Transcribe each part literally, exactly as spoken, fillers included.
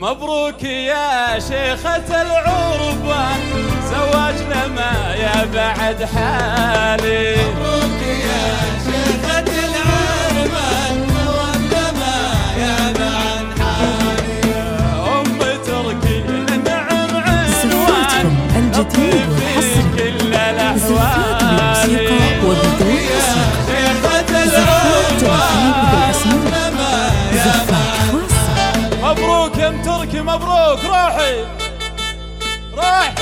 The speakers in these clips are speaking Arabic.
مبروك يا شيخة العربان، زواجنا ما يا بعد حالي. مبروك يا شيخة العربان، زواجنا ما يا بعد حالي. أم تركي نعم عنوان زفاتكم الجديد والحصري، زفات بالموسيقى وبدون موسيقى، زفات ترحيب بالأسماء، زفات خاصة. مبروك يا ام تركي، مبروك. روحي روح.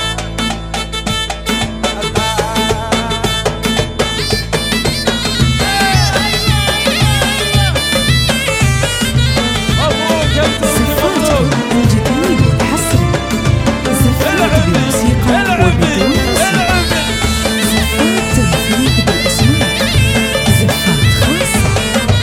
مبروك يا ام تركي، مبروك. الجديد والحصري، زفات بالموسيقى وبدون موسيقى، زفات ترحيب بالأسماء، زفات خاصة.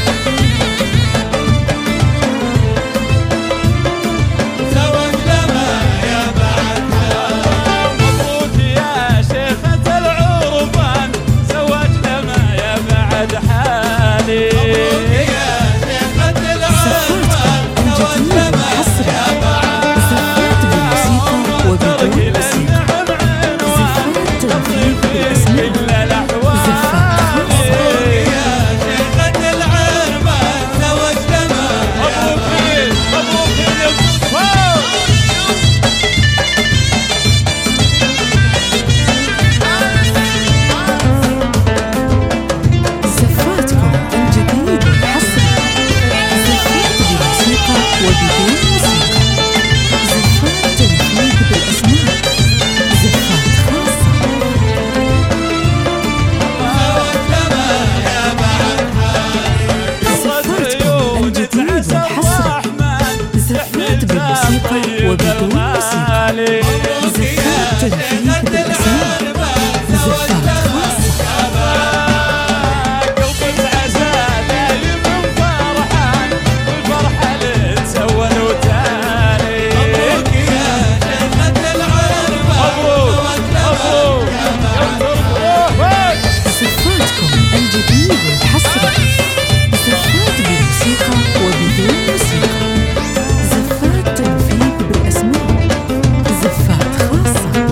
وبدون موسيقى، زفات تنفيذ بالأسماء، زفات خاصة. قلب العزاء دايم فرحان، والفرحة لتسون وتالي. مبروك يا شيخة العربان، مبروك مبروك مبروك. زفاتكم الجديد والحصري، زفات بالموسيقى وبدون موسيقى، زفات تنفيذ بالأسماء، زفات خاصة.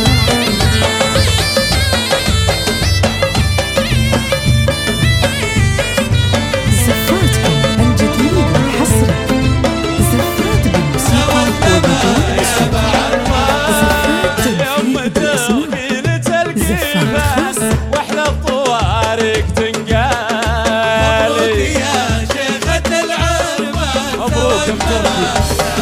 زفاتكم الجديد والحصري، زفات بالموسيقى وبدون موسيقى، زفات تنفيذ بالأسماء، زفات خاصة. واحلى الطوارق تنقالي. مبروك يا شيخة العربان، مبروك ام تركي.